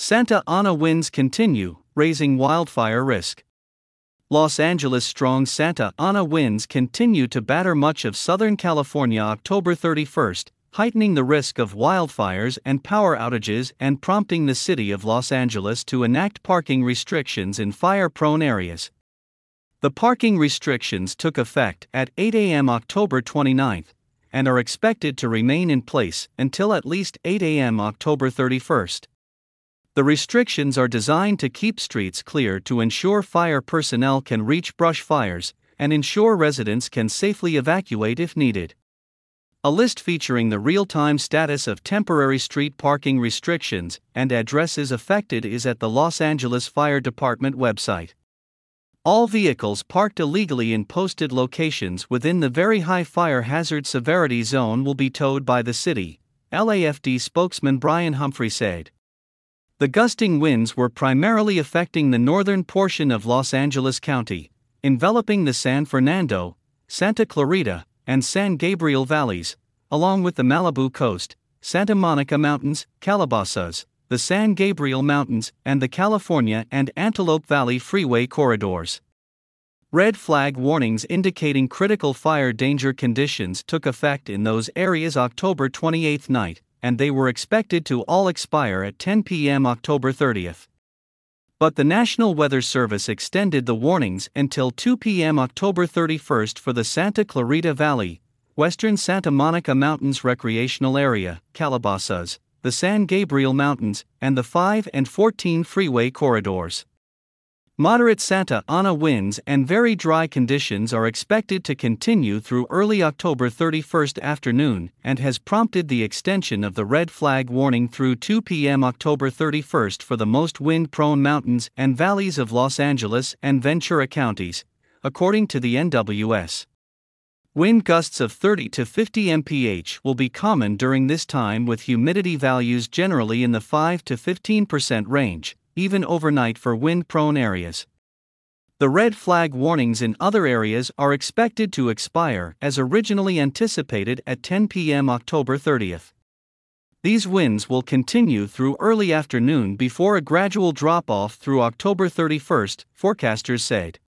Santa Ana winds continue, raising wildfire risk. Los Angeles strong Santa Ana winds continue to batter much of Southern California October 31st, heightening the risk of wildfires and power outages and prompting the city of Los Angeles to enact parking restrictions in fire-prone areas. The parking restrictions took effect at 8 a.m. October 29th and are expected to remain in place until at least 8 a.m. October 31st. The restrictions are designed to keep streets clear to ensure fire personnel can reach brush fires and ensure residents can safely evacuate if needed. A list featuring the real-time status of temporary street parking restrictions and addresses affected is at the Los Angeles Fire Department website. All vehicles parked illegally in posted locations within the very high fire hazard severity zone will be towed by the city, LAFD spokesman Brian Humphrey said. The gusting winds were primarily affecting the northern portion of Los Angeles County, enveloping the San Fernando, Santa Clarita, and San Gabriel valleys, along with the Malibu coast, Santa Monica Mountains, Calabasas, the San Gabriel Mountains, and the California and Antelope Valley freeway corridors. Red flag warnings indicating critical fire danger conditions took effect in those areas October 28th night, and they were expected to all expire at 10 p.m. October 30th. But the National Weather Service extended the warnings until 2 p.m. October 31st for the Santa Clarita Valley, western Santa Monica Mountains Recreational Area, Calabasas, the San Gabriel Mountains, and the 5 and 14 freeway corridors. Moderate Santa Ana winds and very dry conditions are expected to continue through early October 31st afternoon and has prompted the extension of the red flag warning through 2 p.m. October 31st for the most wind-prone mountains and valleys of Los Angeles and Ventura counties, according to the NWS. Wind gusts of 30 to 50 mph will be common during this time, with humidity values generally in the 5 to 15% range, even overnight for wind-prone areas. The red flag warnings in other areas are expected to expire as originally anticipated at 10 p.m. October 30th. These winds will continue through early afternoon before a gradual drop-off through October 31st, forecasters said.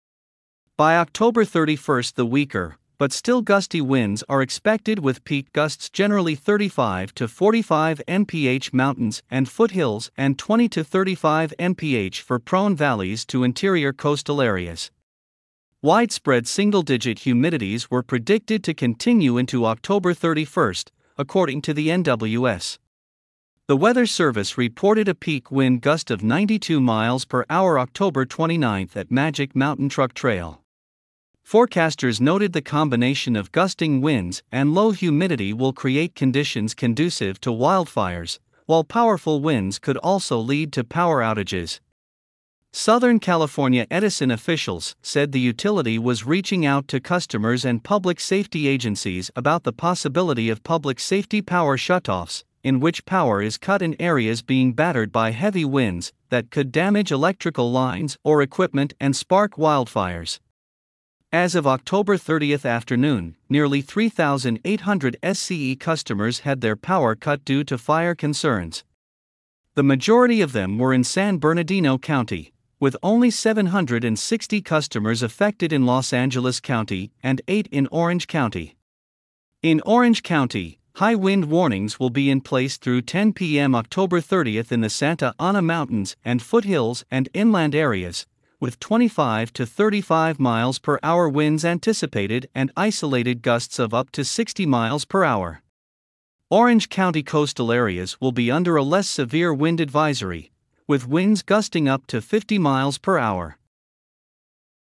By October 31st, the weaker, but still gusty winds are expected, with peak gusts generally 35 to 45 mph mountains and foothills and 20 to 35 mph for prone valleys to interior coastal areas. Widespread single-digit humidities were predicted to continue into October 31st, according to the NWS. The Weather Service reported a peak wind gust of 92 miles per hour October 29th at Magic Mountain Truck Trail. Forecasters noted the combination of gusting winds and low humidity will create conditions conducive to wildfires, while powerful winds could also lead to power outages. Southern California Edison officials said the utility was reaching out to customers and public safety agencies about the possibility of public safety power shutoffs, in which power is cut in areas being battered by heavy winds that could damage electrical lines or equipment and spark wildfires. As of October 30th afternoon, nearly 3,800 SCE customers had their power cut due to fire concerns. The majority of them were in San Bernardino County, with only 760 customers affected in Los Angeles County and 8 in Orange County. In Orange County, high wind warnings will be in place through 10 p.m. October 30th in the Santa Ana Mountains and foothills and inland areas, with 25 to 35 miles per hour winds anticipated and isolated gusts of up to 60 miles per hour. Orange County coastal areas will be under a less severe wind advisory, with winds gusting up to 50 miles per hour.